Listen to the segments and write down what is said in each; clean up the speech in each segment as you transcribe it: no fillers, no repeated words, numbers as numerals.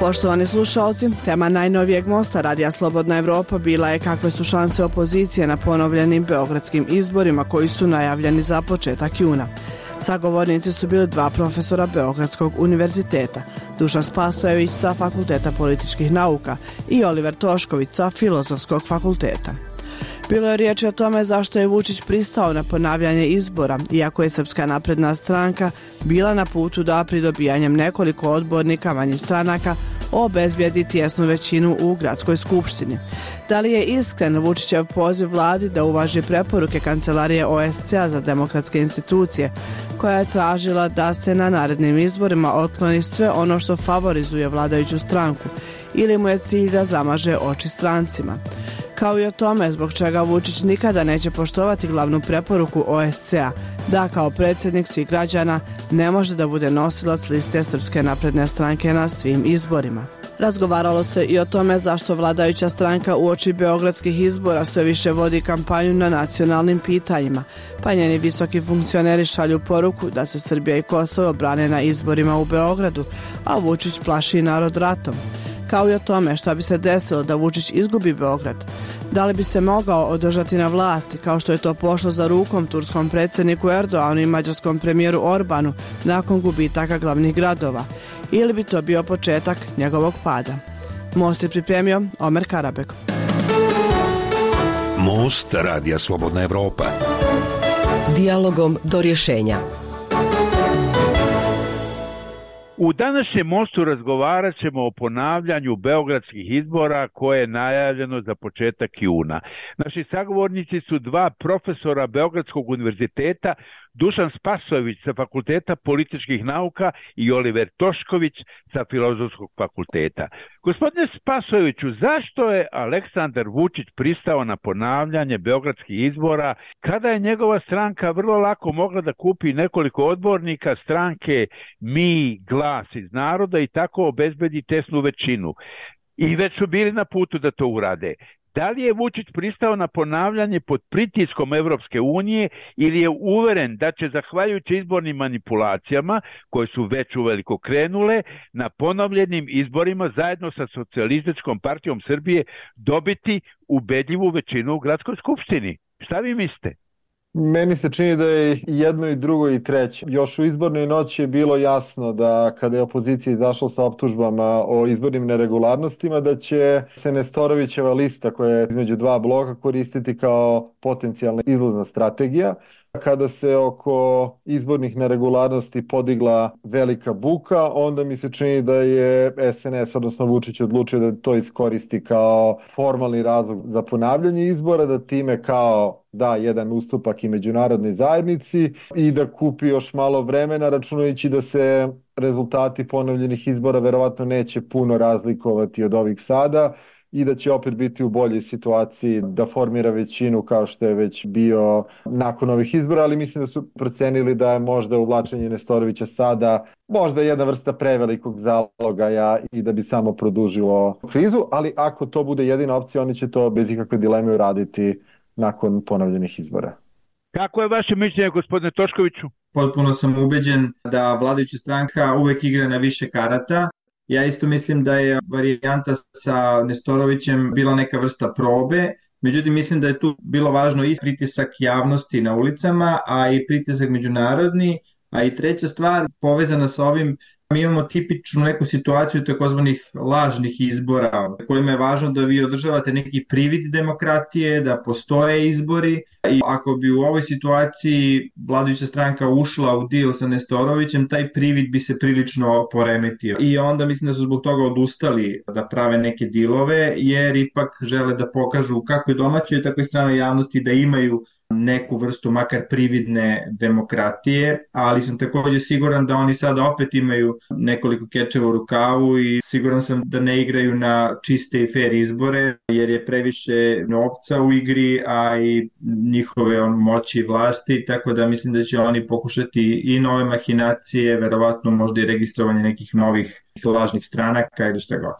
Poštovani slušalci, tema najnovijeg mosta Radija Slobodna Evropa bila je kakve su šanse opozicije na ponovljenim beogradskim izborima koji su najavljeni za početak juna. Sagovornici su bili dva profesora Beogradskog univerziteta, Dušan Spasojević sa Fakulteta političkih nauka i Oliver Tošković sa Filozofskog fakulteta. Bilo je riječi o tome zašto je Vučić pristao na ponavljanje izbora, iako je Srpska napredna stranka bila na putu da pridobijanjem nekoliko odbornika manjih stranaka obezbijedi tijesnu većinu u gradskoj skupštini. Da li je iskren Vučićev poziv vladi da uvaži preporuke Kancelarije OSCE-a za demokratske institucije, koja je tražila da se na narednim izborima otkloni sve ono što favorizuje vladajuću stranku, ili mu je cilj da zamaže oči strancima? Kao i o tome zbog čega Vučić nikada neće poštovati glavnu preporuku OSCE-a, da kao predsjednik svih građana ne može da bude nosilac liste Srpske napredne stranke na svim izborima. Razgovaralo se i o tome zašto vladajuća stranka uoči beogradskih izbora sve više vodi kampanju na nacionalnim pitanjima, pa njeni visoki funkcioneri šalju poruku da se Srbija i Kosovo brane na izborima u Beogradu, a Vučić plaši narod ratom. Kao i o tome šta bi se desilo da Vučić izgubi Beograd. Da li bi se mogao održati na vlasti kao što je to pošlo za rukom turskom predsjedniku Erdoanu i mađarskom premijeru Orbanu nakon gubitaka glavnih gradova, ili bi to bio početak njegovog pada? Most je pripremio Omer Karabek. Most Radija Slobodna Evropa. Dijalogom do rješenja. U današnjem mostu razgovarat ćemo o ponavljanju beogradskih izbora koje je najavljeno za početak juna. Naši sagovornici su dva profesora Beogradskog univerziteta, Dušan Spasojević sa Fakulteta političkih nauka i Oliver Tošković sa Filozofskog fakulteta. Gospodine Spasojeviću, zašto je Aleksandar Vučić pristao na ponavljanje beogradskih izbora kada je njegova stranka vrlo lako mogla da kupi nekoliko odbornika stranke Mi, Glas iz naroda i tako obezbedi tesnu većinu? I već su bili na putu da to urade. Da li je Vučić pristao na ponavljanje pod pritiskom Evropske unije ili je uveren da će, zahvaljujući izbornim manipulacijama koje su već uveliko krenule, na ponovljenim izborima zajedno sa Socijalističkom partijom Srbije dobiti ubedljivu većinu u gradskoj skupštini? Šta vi mislite? Meni se čini da je jedno i drugo i treće. Još u izbornoj noći je bilo jasno da kada je opozicija izašla sa optužbama o izbornim neregularnostima, da će se Nestorovićeva lista koja je između dva bloka koristiti kao potencijalna izlazna strategija. Kada se oko izbornih neregularnosti podigla velika buka, onda mi se čini da je SNS, odnosno Vučić, odlučio da to iskoristi kao formalni razlog za ponavljanje izbora, da time kao da jedan ustupak i međunarodnoj zajednici i da kupi još malo vremena, računajući da se rezultati ponovljenih izbora verovatno neće puno razlikovati od ovih sada i da će opet biti u boljoj situaciji da formira većinu kao što je već bio nakon ovih izbora, ali mislim da su procenili da je možda uvlačenje Nestorovića sada možda jedna vrsta prevelikog zalogaja i da bi samo produžilo krizu, ali ako to bude jedina opcija, oni će to bez ikakve dileme uraditi nakon ponovljenih izbora. Kako je vaše mišljenje, gospodine Toškoviću? Potpuno sam ubeđen da vladajuća stranka uvek igra na više karata. Ja isto mislim da je varijanta sa Nestorovićem bila neka vrsta probe, međutim mislim da je tu bilo važno i pritisak javnosti na ulicama, a i pritisak međunarodni, a i treća stvar povezana sa ovim, mi imamo tipičnu neku situaciju takozvanih lažnih izbora, kojima je važno da vi održavate neki privid demokratije, da postoje izbori i ako bi u ovoj situaciji vladajuća stranka ušla u deal sa Nestorovićem, taj privid bi se prilično poremetio. I onda mislim da su zbog toga odustali da prave neke dealove, jer ipak žele da pokažu kako i domaćoj, tako i stranoj javnosti da imaju neku vrstu makar prividne demokratije, ali sam također siguran da oni sada opet imaju nekoliko kečeva u rukavu i siguran sam da ne igraju na čiste i fair izbore, jer je previše novca u igri, a i njihove moći vlasti, tako da mislim da će oni pokušati i nove mahinacije, verovatno možda i registrovanje nekih novih lažnih stranaka ili šta god.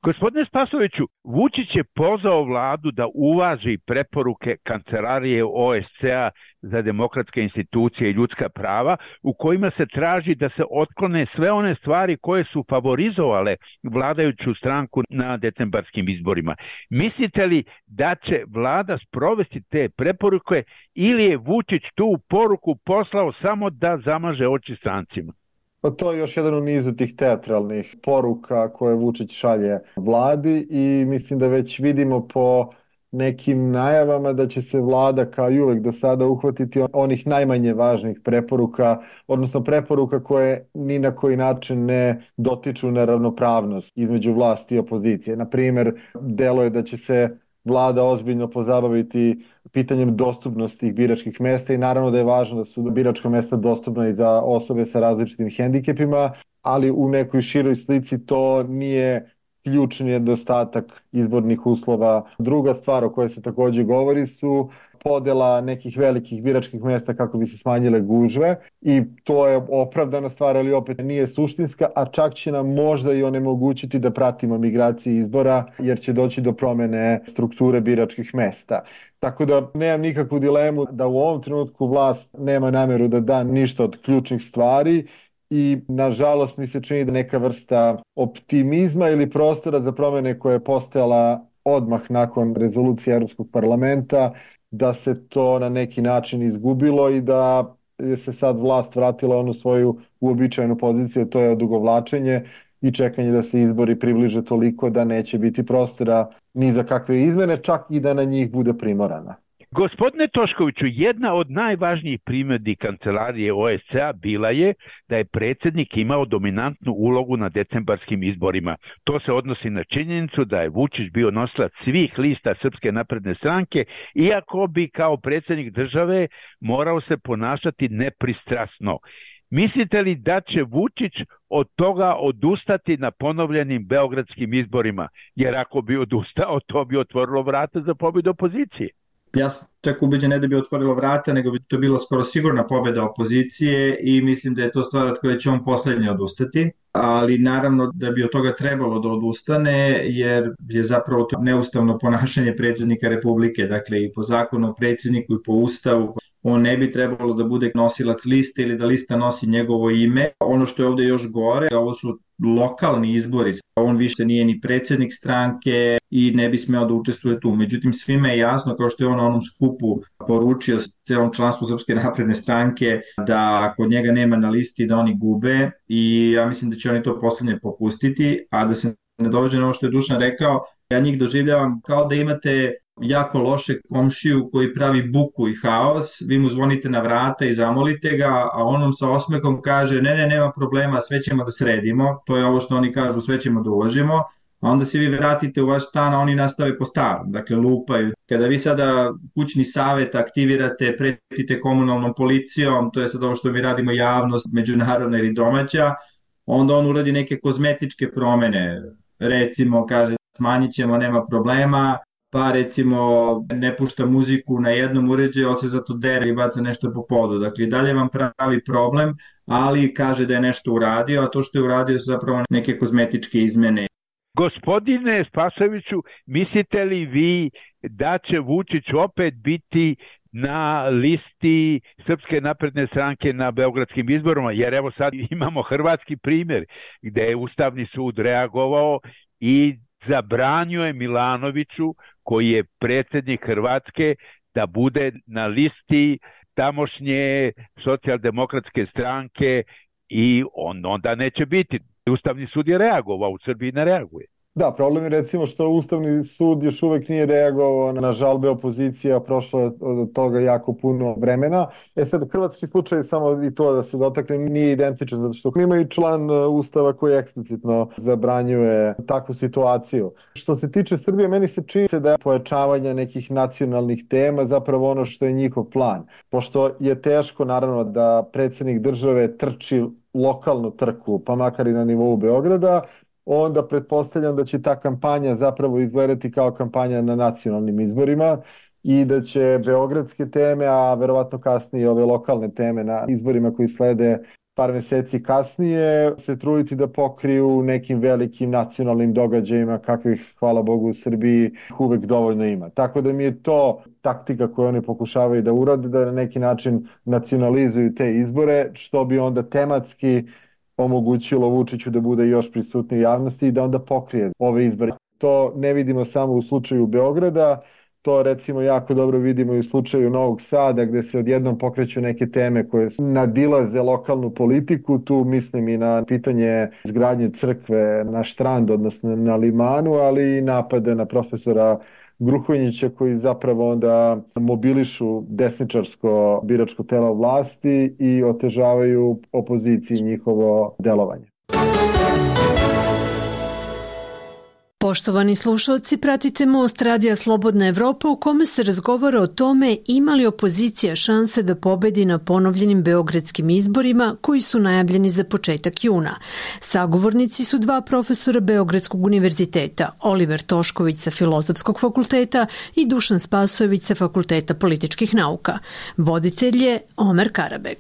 Gospodine Spasoviću, Vučić je pozvao vladu da uvaži preporuke Kancelarije OSCE-a za demokratske institucije i ljudska prava, u kojima se traži da se otklone sve one stvari koje su favorizovale vladajuću stranku na decembarskim izborima. Mislite li da će vlada sprovesti te preporuke ili je Vučić tu poruku poslao samo da zamaže oči strancima? Pa to je još jedan u nizu tih teatralnih poruka koje Vučić šalje vladi i mislim da već vidimo po nekim najavama da će se vlada kao i uvek do sada uhvatiti onih najmanje važnih preporuka, odnosno preporuka koje ni na koji način ne dotiču na ravnopravnost između vlasti i opozicije. Na primer, delo je da će se vlada ozbiljno pozabaviti pitanjem dostupnosti biračkih mesta i naravno da je važno da su biračka mesta dostupna i za osobe sa različitim hendikepima, ali u nekoj široj slici to nije ključni nedostatak izbornih uslova. Druga stvar o kojoj se takođe govori su podela nekih velikih biračkih mesta kako bi se smanjile gužve i to je opravdana stvar, ali opet nije suštinska, a čak će nam možda i onemogućiti da pratimo migracije izbora jer će doći do promene strukture biračkih mesta. Tako da nemam nikakvu dilemu da u ovom trenutku vlast nema nameru da da ništa od ključnih stvari i nažalost mi se čini da neka vrsta optimizma ili prostora za promene koja je postojala odmah nakon rezolucije Evropskog parlamenta, da se to na neki način izgubilo i da je se sad vlast vratila onu svoju uobičajenu poziciju, to je odugovlačenje i čekanje da se izbori približe toliko da neće biti prostora ni za kakve izmene, čak i da na njih bude primorana. Gospodine Toškoviću, jedna od najvažnijih primjedbi Kancelarije OSCE-a bila je da je predsjednik imao dominantnu ulogu na decembarskim izborima. To se odnosi na činjenicu da je Vučić bio nosilac svih lista Srpske napredne stranke, iako bi kao predsjednik države morao se ponašati nepristrasno. Mislite li da će Vučić od toga odustati na ponovljenim beogradskim izborima? Jer ako bi odustao, to bi otvorilo vrata za pobjedu opozicije. Ja sam čak ubeđen ne da bi otvorilo vrata, nego bi to bilo skoro sigurna pobjeda opozicije i mislim da je to stvar od koje će on poslednje odustati, ali naravno da bi od toga trebalo da odustane jer je zapravo to neustavno ponašanje predsjednika Republike, dakle i po zakonu o predsjedniku i po ustavu on ne bi trebalo da bude nosilac liste ili da lista nosi njegovo ime. Ono što je ovde još gore, ovo su lokalni izbori, on više nije ni predsjednik stranke i ne bi smeo da učestvuje tu. Međutim, svima je jasno, kao što je on na onom skupu poručio celom članstvu Srpske napredne stranke, da kod njega nema na listi, da oni gube i ja mislim da će oni to poslednje popustiti, a da se ne dođe na ovo što je Dušan rekao, ja njih doživljavam kao da imate jako lošeg komšiju koji pravi buku i haos, vi mu zvonite na vrata i zamolite ga, a on vam sa osmehom kaže ne, nema problema, sve ćemo da sredimo, to je ovo što oni kažu, sve ćemo da uvažimo, a onda se vi vratite u vaš stan, a oni nastave po starom, dakle lupaju. Kada vi sada kućni savet aktivirate, pretite komunalnom policijom, to je sad ovo što mi radimo javnost, međunarodna ili domaća, onda on uradi neke kozmetičke promene, recimo kaže smanjit ćemo, nema problema, pa recimo ne pušta muziku na jednom uređaju, ali se zato dere i baca nešto po podu. Dakle, dalje vam pravi problem, ali kaže da je nešto uradio, a to što je uradio su zapravo neke kozmetičke izmene. Gospodine Spasoviću, mislite li vi da će Vučić opet biti na listi Srpske napredne stranke na beogradskim izborima? Jer evo sad imamo hrvatski primjer gde je Ustavni sud reagovao i zabranio je Milanoviću, koji je predsjednik Hrvatske, da bude na listi tamošnje socijaldemokratske stranke i onda neće biti. Ustavni sud je reagovao, u Srbiji ne reaguje. Da, problem je recimo što Ustavni sud još uvek nije reagovao na žalbe opozicija, prošlo je od toga jako puno vremena. Sad, hrvatski slučaj, samo i to da se dotakne, nije identičan, zato što ima i član Ustava koji eksplicitno zabranjuje takvu situaciju. Što se tiče Srbije, meni se čini da je pojačavanje nekih nacionalnih tema zapravo ono što je njihov plan. Pošto je teško, naravno, da predsjednik države trči lokalnu trku, pa makar i na nivou Beograda, onda pretpostavljam da će ta kampanja zapravo izgledati kao kampanja na nacionalnim izborima i da će beogradske teme, a verovatno kasnije ove lokalne teme na izborima koji slede par meseci kasnije se truditi da pokriju nekim velikim nacionalnim događajima kakvih, hvala Bogu, u Srbiji uvek dovoljno ima. Tako da mi je to taktika koju oni pokušavaju da urade, da na neki način nacionalizuju te izbore, što bi onda tematski omogućilo Vučiću da bude još prisutniji u javnosti i da onda pokrije ove izbore. To ne vidimo samo u slučaju Beograda, to recimo jako dobro vidimo i u slučaju Novog Sada gde se odjednom pokreću neke teme koje nadilaze lokalnu politiku, tu mislim i na pitanje izgradnje crkve na Štrand, odnosno na Limanu, ali i napade na profesora Gruhonjića koji zapravo onda mobilišu desničarsko biračko telo vlasti i otežavaju opoziciji njihovo delovanje. Poštovani slušalci, pratite Most Radija Slobodna Evropa u kome se razgovara o tome ima li opozicija šanse da pobedi na ponovljenim beogradskim izborima koji su najavljeni za početak juna. Sagovornici su dva profesora Beogradskog univerziteta, Oliver Tošković sa Filozofskog fakulteta i Dušan Spasojević sa Fakulteta političkih nauka. Voditelj je Omer Karabeg.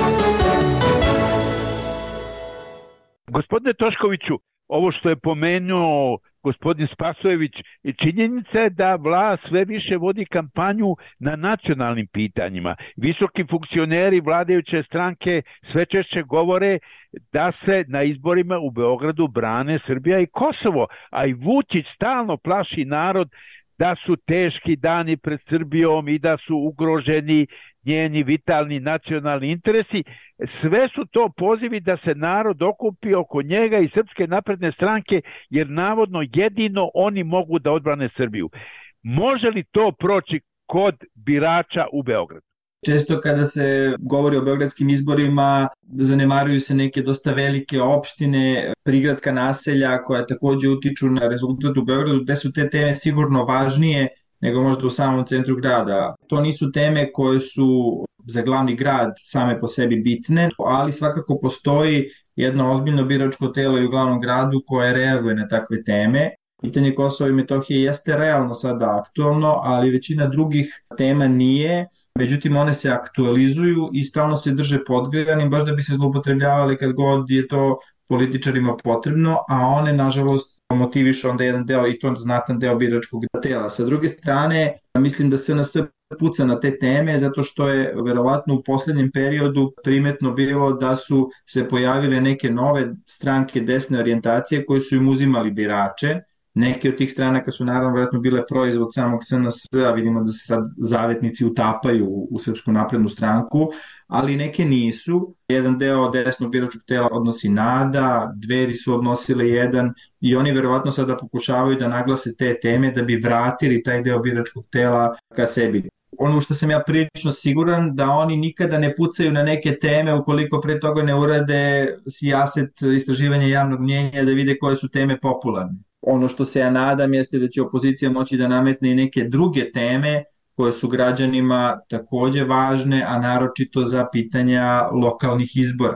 Gospodine Toškoviću, ovo što je pomenuo gospodin Spasojević, činjenica je da vlast sve više vodi kampanju na nacionalnim pitanjima. Visoki funkcioneri vladajuće stranke sve češće govore da se na izborima u Beogradu brane Srbija i Kosovo, a i Vučić stalno plaši narod da su teški dani pred Srbijom i da su ugroženi njeni vitalni nacionalni interesi. Sve su to pozivi da se narod okupi oko njega i Srpske napredne stranke, jer navodno jedino oni mogu da odbrane Srbiju. Može li to proći kod birača u Beogradu? Često kada se govori o beogradskim izborima, zanemaruju se neke dosta velike opštine, prigradska naselja koja takođe utiču na rezultat u Beogradu, gde su te teme sigurno važnije nego možda u samom centru grada. To nisu teme koje su za glavni grad same po sebi bitne, ali svakako postoji jedno ozbiljno biračko telo i u glavnom gradu koje reaguje na takve teme. Pitanje Kosova i Metohije jeste realno sada aktualno, ali većina drugih tema nije. Međutim, one se aktualizuju i stalno se drže podgrejanim, baš da bi se zloupotrebljavali kad god je to političarima potrebno, a one, nažalost, motivišu onda jedan deo i to znatan deo biračkog tela. Sa druge strane, mislim da SNS puca na te teme zato što je verovatno u poslednjem periodu primetno bilo da su se pojavile neke nove stranke desne orijentacije koje su im uzimali birače. Neke od tih stranaka su naravno vjerojatno bile proizvod samog SNS-a, vidimo da se sad zavetnici utapaju u Srpsku naprednu stranku, ali neke nisu. Jedan deo desnog biračkog tela odnosi NADA, Dveri su odnosile jedan i oni verovatno sada pokušavaju da naglase te teme da bi vratili taj deo biračkog tela ka sebi. Ono što sam ja prilično siguran da oni nikada ne pucaju na neke teme ukoliko pre toga ne urade sijaset istraživanja javnog mnjenja da vide koje su teme popularne. Ono što se ja nadam jeste da će opozicija moći da nametne i neke druge teme koje su građanima takođe važne, a naročito za pitanja lokalnih izbora.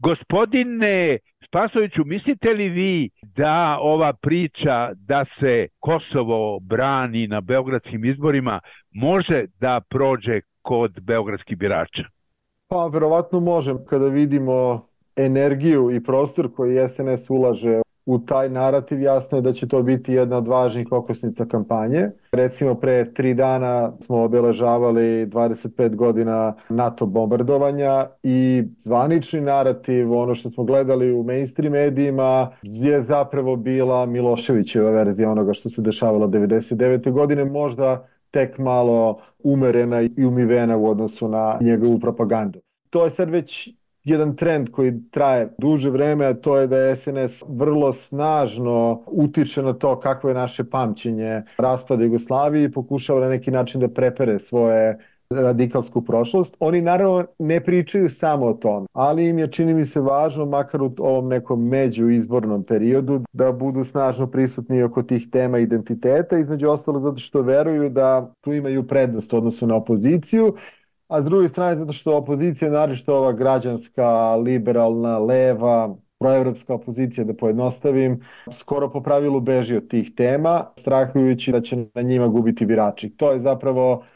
Gospodine Spasoviću, mislite li vi da ova priča da se Kosovo brani na beogradskim izborima može da prođe kod beogradskih birača? Pa, verovatno može. Kada vidimo energiju i prostor koji SNS ulaže u taj narativ, jasno je da će to biti jedna od važnih okosnica kampanje. Recimo, pre 3 dana smo obeležavali 25 godina NATO bombardovanja i zvanični narativ, ono što smo gledali u mainstream medijima, je zapravo bila Miloševićeva verzija onoga što se dešavalo 99. godine, možda tek malo umerena i umivena u odnosu na njegovu propagandu. To je sad već jedan trend koji traje duže vreme, a to je da SNS vrlo snažno utiče na to kakvo je naše pamćenje raspada Jugoslavije i pokušava na neki način da prepere svoje radikalsku prošlost. Oni naravno ne pričaju samo o tome, ali im je, čini mi se, važno, makar u ovom nekom međuizbornom periodu, da budu snažno prisutni oko tih tema identiteta, između ostalo zato što veruju da tu imaju prednost u odnosu na opoziciju, a s druge strane zato što opozicija, naročito ova građanska, liberalna, leva, proevropska opozicija, da pojednostavim, skoro po pravilu beži od tih tema, strahujući da će na njima gubiti birači. To je zapravo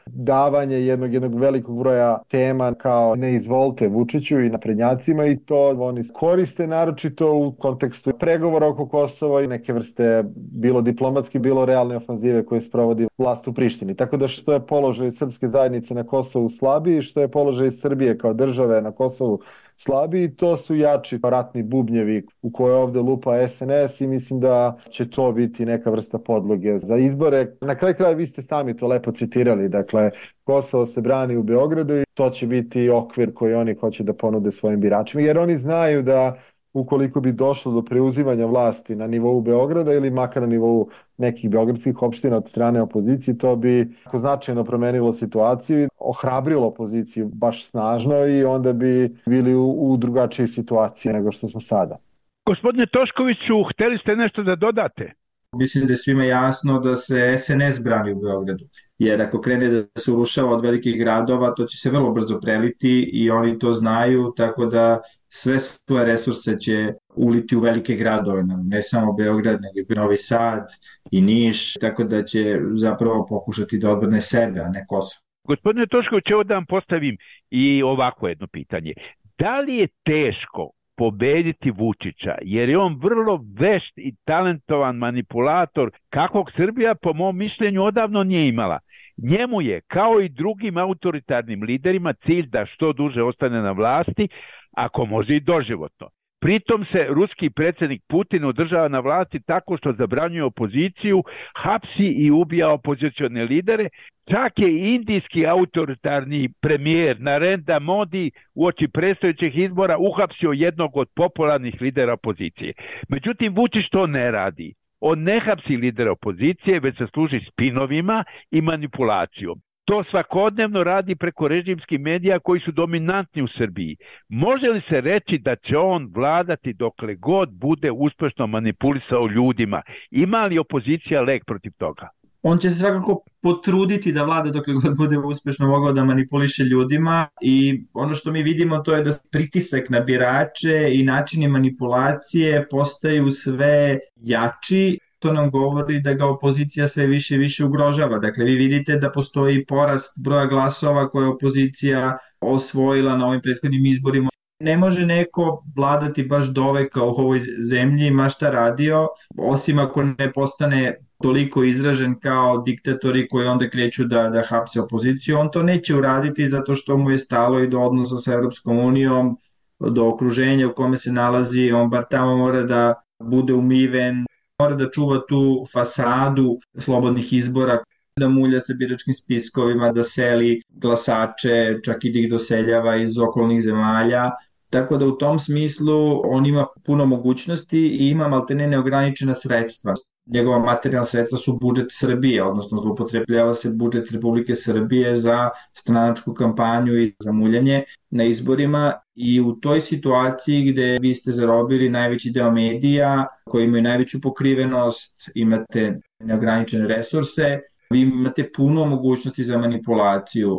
davanje jednog velikog broja tema kao ne izvolite Vučiću i naprednjacima i to oni koriste naročito u kontekstu pregovora oko Kosova i neke vrste bilo diplomatski, bilo realne ofanzive koje sprovodi vlast u Prištini. Tako da što je položaj srpske zajednice na Kosovu slabiji, što je položaj Srbije kao države na Kosovu slabiji, to su jači ratni bubnjevi u koje ovde lupa SNS i mislim da će to biti neka vrsta podloge za izbore. Na kraju kraja vi ste sami to lepo citirali, dakle Kosovo se brani u Beogradu i to će biti okvir koji oni hoće da ponude svojim biračima, jer oni znaju da ukoliko bi došlo do preuzimanja vlasti na nivou Beograda ili makar na nivou nekih beogradskih opština od strane opozicije, to bi značajno promenilo situaciju i ohrabrilo opoziciju baš snažno i onda bi bili u drugačijoj situaciji nego što smo sada. Gospodine Toškoviću, hteli ste nešto da dodate? Mislim da je svima jasno da se SNS brani u Beogradu, jer ako krene da se urušava od velikih gradova, to će se vrlo brzo preliti i oni to znaju, tako da sve svoje resurse će uliti u velike gradove, ne samo Beograd, nego i Novi Sad i Niš, tako da će zapravo pokušati da odbrane sebe, a ne Kosovo. Gospodine Tošković, evo da vam postavim i ovako jedno pitanje. Da li je teško pobediti Vučića, jer je on vrlo vešt i talentovan manipulator, kakvog Srbija po mom mišljenju odavno nije imala. Njemu je, kao i drugim autoritarnim liderima, cilj da što duže ostane na vlasti, ako može i doživotno. Pritom se ruski predsjednik Putin održava na vlasti tako što zabranjuje opoziciju, hapsi i ubija opozicione lidere. Čak je indijski autoritarni premijer Narendra Modi uoči predstojećih izbora uhapsio jednog od popularnih lidera opozicije. Međutim, Vučić to ne radi. On ne hapsi lidera opozicije, već se služi spinovima i manipulacijom. To svakodnevno radi preko režimskih medija koji su dominantni u Srbiji. Može li se reći da će on vladati dokle god bude uspešno manipulisao ljudima? Ima li opozicija lek protiv toga? On će se svakako potruditi da vlada dokle god bude uspešno mogao da manipuliše ljudima i ono što mi vidimo to je da pritisak na birače i načini manipulacije postaju sve jači. To nam govori da ga opozicija sve više i više ugrožava. Dakle, vi vidite da postoji porast broja glasova koje je opozicija osvojila na ovim prethodnim izborima. Ne može neko vladati baš doveka u ovoj zemlji, ma šta radio, osim ako ne postane toliko izražen kao diktatori koji onda kreću da hapse opoziciju. On to neće uraditi zato što mu je stalo i do odnosa sa Evropskom unijom, do okruženja u kome se nalazi. On bar tamo mora da bude umiven, mora da čuva tu fasadu slobodnih izbora, da mulja sa biračkim spiskovima, da seli glasače, čak i da ih doseljava iz okolnih zemalja. Tako da u tom smislu on ima puno mogućnosti i ima maltene neograničena sredstva. Njegova materijalna sredstva su budžet Srbije, odnosno zloupotrebljava se budžet Republike Srbije za stranačku kampanju i za muljanje na izborima i u toj situaciji gde vi ste zarobili najveći deo medija koji imaju najveću pokrivenost, imate neograničene resurse, vi imate puno mogućnosti za manipulaciju,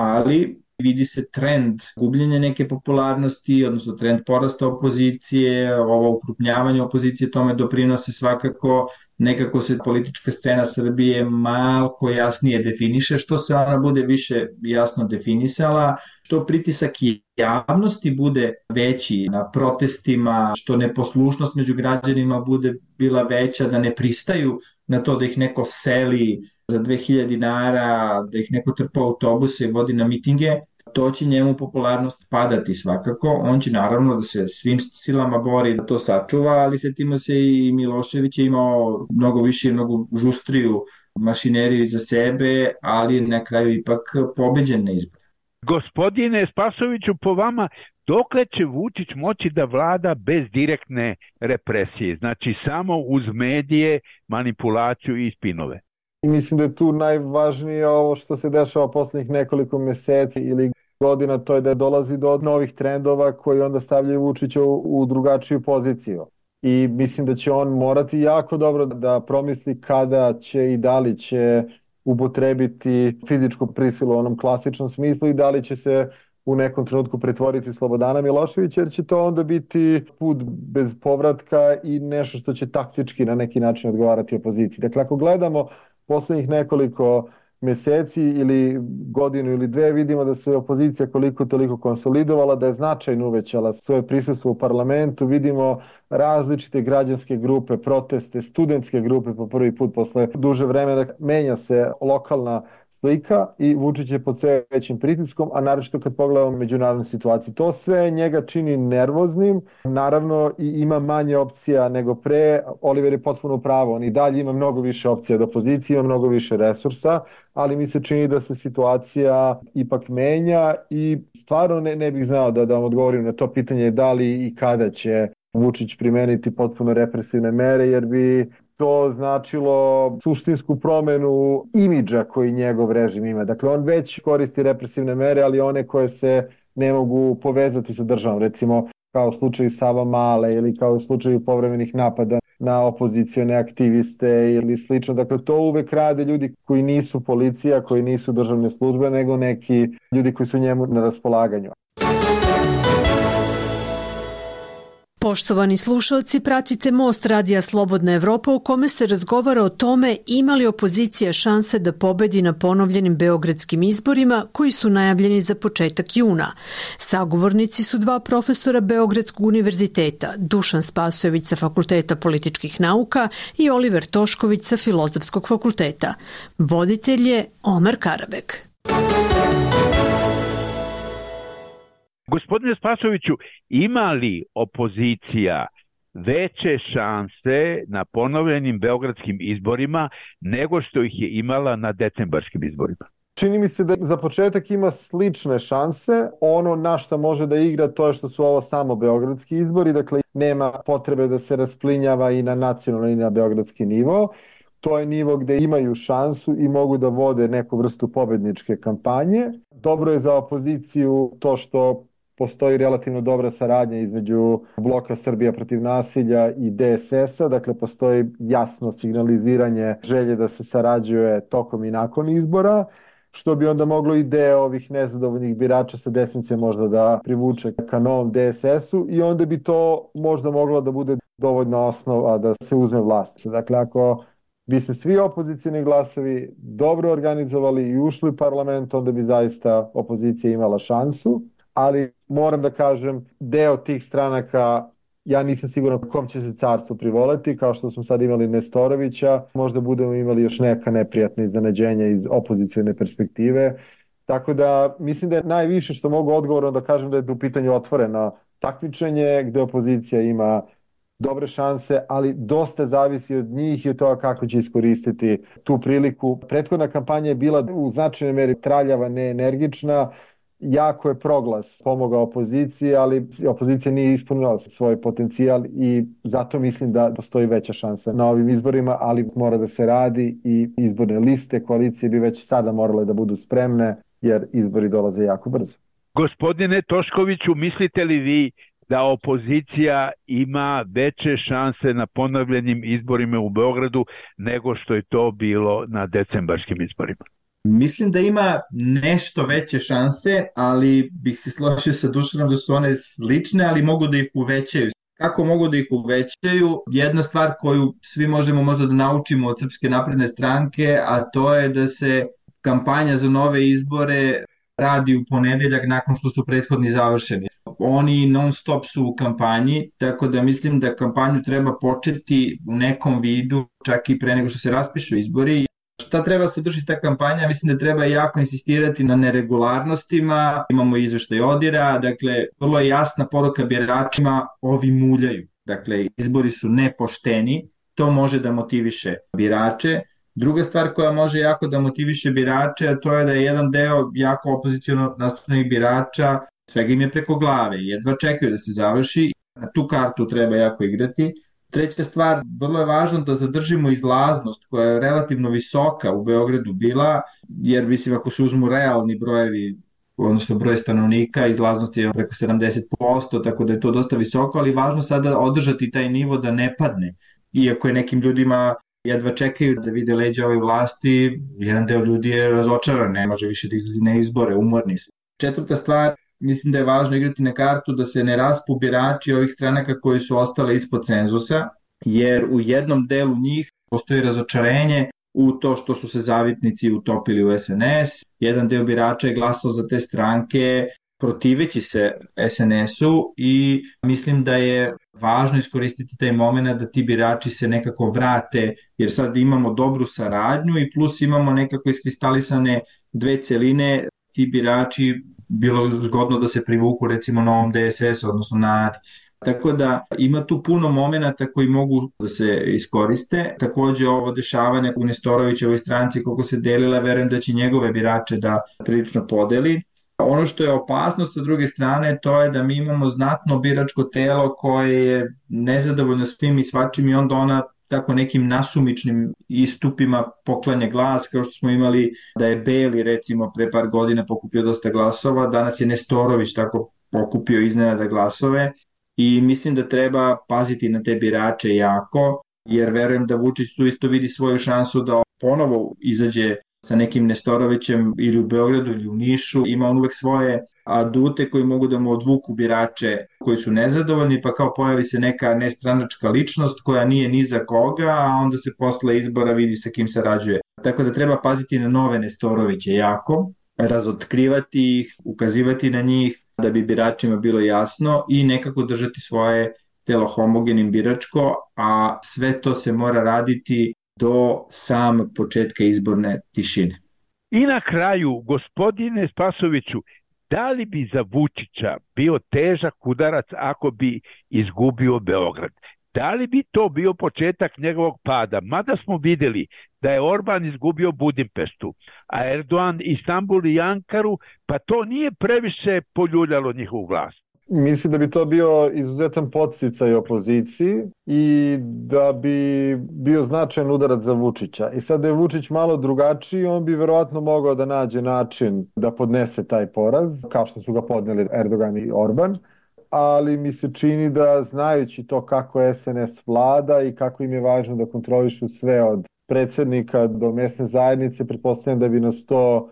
ali vidi se trend gubljenja neke popularnosti, odnosno trend porasta opozicije, ovo ukrupnjavanje opozicije, tome doprinose svakako, nekako se politička scena Srbije malko jasnije definiše, što se ona bude više jasno definisala, što pritisak javnosti bude veći na protestima, što neposlušnost među građanima bude bila veća, da ne pristaju na to da ih neko seli za 2000 dinara, da ih neko trpa autobuse i vodi na mitinge, to će njemu popularnost padati svakako. On će naravno da se svim silama bori da to sačuva, ali setimo se i Milošević je imao mnogo više i mnogo žustriju mašineriju za sebe, ali na kraju ipak pobeđen na izbor. Gospodine Spasoviću, po vama, dokle će Vučić moći da vlada bez direktne represije? Znači samo uz medije, manipulaciju i spinove. I mislim da je tu najvažnije ovo što se dešava poslednjih nekoliko meseci ili godina, to je da dolazi do novih trendova koji onda stavljaju Vučića u drugačiju poziciju. I mislim da će on morati jako dobro da promisli kada će i da li će upotrebiti fizičku prisilu u onom klasičnom smislu i da li će se u nekom trenutku pretvoriti Slobodana Miloševića, jer će to onda biti put bez povratka i nešto što će taktički na neki način odgovarati opoziciji. Dakle, ako gledamo poslednjih nekoliko mjeseci ili godinu ili dve vidimo da se opozicija koliko toliko konsolidovala, da je značajno uvećala svoje prisustvo u parlamentu, vidimo različite građanske grupe, proteste, studentske grupe po prvi put posle duže vremena, menja se lokalna slika i Vučić je pod sve većim pritiskom, a naročito kad pogledamo međunarodnu situaciju. To sve njega čini nervoznim, naravno i ima manje opcija nego pre. Oliver je potpuno pravo, on i dalje ima mnogo više opcija od opozicije, ima mnogo više resursa, ali mi se čini da se situacija ipak menja i stvarno ne bih znao da vam odgovorim na to pitanje da li i kada će Vučić primeniti potpuno represivne mere, jer bi to značilo suštinsku promenu imidža koji njegov režim ima. Dakle, on već koristi represivne mere, ali one koje se ne mogu povezati sa državom. Recimo, kao u slučaju Savamale ili kao u slučaju povremenih napada na opozicione aktiviste ili slično. Dakle, to uvek rade ljudi koji nisu policija, koji nisu državne službe, nego neki ljudi koji su njemu na raspolaganju. Poštovani slušalci, pratite Most Radija Slobodna Evropa u kome se razgovara o tome ima li opozicija šanse da pobedi na ponovljenim beogradskim izborima koji su najavljeni za početak juna. Sagovornici su dva profesora Beogradskog univerziteta, Dušan Spasojević sa Fakulteta političkih nauka i Oliver Tošković sa Filozofskog fakulteta. Voditelj je Omer Karabek. Gospodine Spasoviću, ima li opozicija veće šanse na ponovljenim beogradskim izborima nego što ih je imala na decembarskim izborima? Čini mi se da za početak ima slične šanse. Ono na što može da igra to je što su ovo samo beogradski izbori, dakle nema potrebe da se rasplinjava i na nacionalni i na beogradski nivo. To je nivo gde imaju šansu i mogu da vode neku vrstu pobedničke kampanje. Dobro je za opoziciju to što postoji relativno dobra saradnja između Bloka Srbija protiv nasilja i DSS-a, dakle postoji jasno signaliziranje želje da se sarađuje tokom i nakon izbora, što bi onda moglo i deo ovih nezadovoljnih birača sa desnice možda da privuče ka novom DSS-u i onda bi to možda moglo da bude dovoljna osnova da se uzme vlast. Dakle, ako bi se svi opozicijni glasovi dobro organizovali i ušli u parlament, onda bi zaista opozicija imala šansu. Ali moram da kažem, deo tih stranaka, ja nisam siguran kom će se carstvo privoleti, kao što smo sad imali Nestorovića, možda budemo imali još neka neprijatna iznenađenja iz opozicijne perspektive. Tako da mislim da je najviše što mogu odgovorno da kažem da je u pitanju otvoreno takmičenje gde opozicija ima dobre šanse, ali dosta zavisi od njih i od toga kako će iskoristiti tu priliku. Prethodna kampanja je bila u značajnoj meri traljava, neenergična. Jako je proglas pomogao opoziciji, ali opozicija nije ispunila svoj potencijal i zato mislim da postoji veća šansa na ovim izborima, ali mora da se radi i izborne liste, koalicije bi već sada morale da budu spremne jer izbori dolaze jako brzo. Gospodine Toškoviću, mislite li vi da opozicija ima veće šanse na ponovljenim izborima u Beogradu nego što je to bilo na decembarskim izborima? Mislim da ima nešto veće šanse, ali bih se složio sa Dušanom da su one slične, ali mogu da ih uvećaju. Kako mogu da ih uvećaju? Jedna stvar koju svi možemo možda da naučimo od Srpske napredne stranke, a to je da se kampanja za nove izbore radi u ponedeljak nakon što su prethodni završeni. Oni non stop su u kampanji, tako da mislim da kampanju treba početi u nekom vidu čak i pre nego što se raspišu izbori. Šta treba se drži ta kampanja? Mislim da treba jako insistirati na neregularnostima, imamo izveštaj ODIR-a, dakle vrlo je jasna poruka biračima, ovi muljaju. Dakle, izbori su nepošteni, to može da motiviše birače. Druga stvar koja može jako da motiviše birače, a to je da je jedan deo jako opoziciono nastrojenih birača, svega im je preko glave, jedva čekaju da se završi, na tu kartu treba jako igrati. Treća stvar, vrlo je važno da zadržimo izlaznost koja je relativno visoka u Beogradu bila, jer mislim ako se uzmu realni brojevi, odnosno broj stanovnika, izlaznost je preko 70%, tako da je to dosta visoko, ali važno sada održati taj nivo da ne padne. Iako je nekim ljudima jedva čekaju da vide leđa ove vlasti, jedan deo ljudi je razočaran, ne može više da izlazi na izbore, umorni su. Četvrta stvar, mislim da je važno igrati na kartu da se ne raspu birači ovih stranaka koji su ostale ispod cenzusa, jer u jednom delu njih postoji razočarenje u to što su se zavitnici utopili u SNS. Jedan deo birača je glasao za te stranke protiveći se SNS-u i mislim da je važno iskoristiti taj moment da ti birači se nekako vrate, jer sad imamo dobru saradnju i plus imamo nekako iskristalisane dve celine, ti birači bilo zgodno da se privuku recimo na ovom DSS, odnosno na ADI. Tako da ima tu puno momenata koji mogu da se iskoriste. Takođe ovo dešavanje u Nestorovićevoj stranci koliko se delila, verujem da će njegove birače da prilično podeli. Ono što je opasno sa druge strane to je da mi imamo znatno biračko telo koje je nezadovoljno svim i svačim i onda ona tako nekim nasumičnim istupima poklanja glas, kao što smo imali da je Beli recimo pre par godina pokupio dosta glasova, danas je Nestorović tako pokupio iznenada glasove i mislim da treba paziti na te birače jako, jer verujem da Vučić tu isto vidi svoju šansu da ponovo izađe sa nekim Nestorovićem ili u Beogradu ili u Nišu, ima on uvek svoje adute koji mogu da mu odvuku birače koji su nezadovoljni, pa kao pojavi se neka nestranačka ličnost koja nije ni za koga, a onda se posle izbora vidi sa kim sarađuje. Tako da treba paziti na nove Nestoroviće jako, razotkrivati ih, ukazivati na njih da bi biračima bilo jasno i nekako držati svoje telo homogenim biračko, a sve to se mora raditi do samog početka izborne tišine. I na kraju, gospodine Spasoviću, da li bi za Vučića bio težak udarac ako bi izgubio Beograd? Da li bi to bio početak njegovog pada? Mada smo videli da je Orban izgubio Budimpeštu, a Erdogan Istanbul i Ankaru, pa to nije previše poljuljalo njihovu vlast. Mislim da bi to bio izuzetan podsticaj opoziciji i da bi bio značajan udarac za Vučića. I sad da je Vučić malo drugačiji, on bi verovatno mogao da nađe način da podnese taj poraz, kao što su ga podneli Erdogan i Orban. Ali mi se čini da znajući to kako SNS vlada i kako im je važno da kontrolišu sve od predsjednika do mesne zajednice, pretpostavljam da bi nas to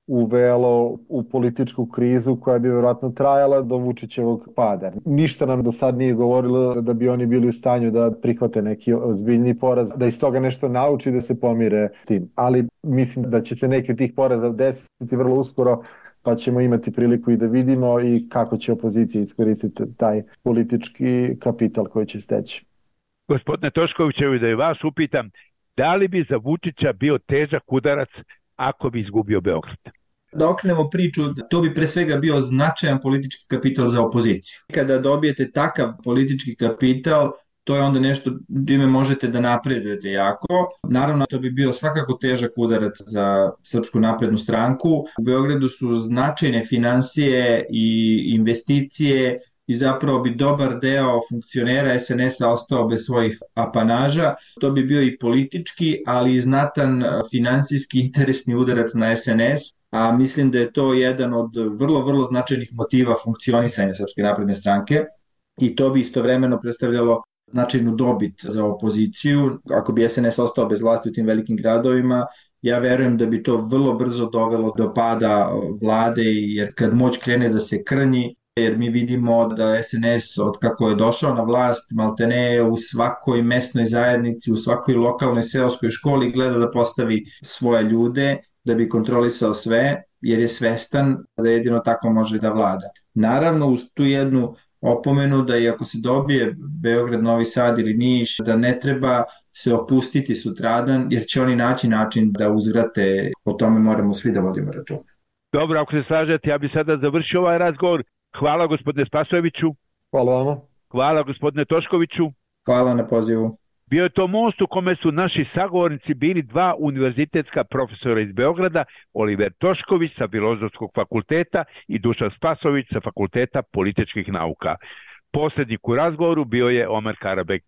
uvelo u političku krizu koja bi vjerojatno trajala do Vučićevog pada. Ništa nam do sad nije govorilo da bi oni bili u stanju da prihvate neki ozbiljni poraz, da iz toga nešto nauči da se pomire s tim. Ali mislim da će se neki od tih poraza desiti vrlo uskoro, pa ćemo imati priliku i da vidimo i kako će opozicija iskoristiti taj politički kapital koji će steći. Gospodine Toškovićevi, da i vas upitam, da li bi za Vučića bio težak udarac ako bi izgubio Beograd? Da okrenemo priču, to bi pre svega bio značajan politički kapital za opoziciju. Kada dobijete takav politički kapital, to je onda nešto čime možete da napredujete jako. Naravno, to bi bio svakako težak udarac za Srpsku naprednu stranku. U Beogradu su značajne finansije i investicije i zapravo bi dobar deo funkcionera SNS-a ostao bez svojih apanaža. To bi bio i politički, ali i znatan finansijski interesni udarac na SNS, a mislim da je to jedan od vrlo značajnih motiva funkcionisanja Srpske napredne stranke i to bi istovremeno predstavljalo značajnu dobit za opoziciju. Ako bi SNS ostao bez vlasti u tim velikim gradovima, ja verujem da bi to vrlo brzo dovelo do pada vlade, jer kad moć krene da se krnji, jer mi vidimo da SNS od kako je došao na vlast maltene u svakoj mesnoj zajednici, u svakoj lokalnoj seoskoj školi gleda da postavi svoje ljude da bi kontrolisao sve, jer je svestan da jedino tako može da vlada. Naravno, uz tu jednu opomenu da i ako se dobije Beograd, Novi Sad ili Niš, da ne treba se opustiti sutradan, jer će oni naći način da uzvrate, o tome moramo svi da vodimo računa. Dobro, ako se slažete, ja bih sada završio ovaj razgovor. Hvala gospodine Spasojeviću. Hvala vama. Hvala gospodine Toškoviću. Hvala na pozivu. Bio je to most u kome su naši sagovornici bili dva univerzitetska profesora iz Beograda, Oliver Tošković sa Filozofskog fakulteta i Dušan Spasojević sa Fakulteta političkih nauka. Posrednik u razgovoru bio je Omer Karabek.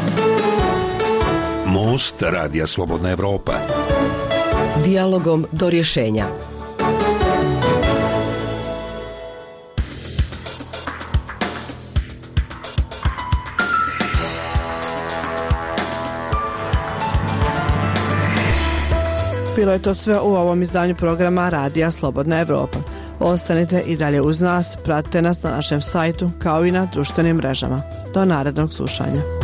Most Radija Slobodna Evropa. Dijalogom do rješenja. Bilo je to sve u ovom izdanju programa Radija Slobodna Evropa. Ostanite i dalje uz nas, pratite nas na našem sajtu kao i na društvenim mrežama. Do narednog slušanja.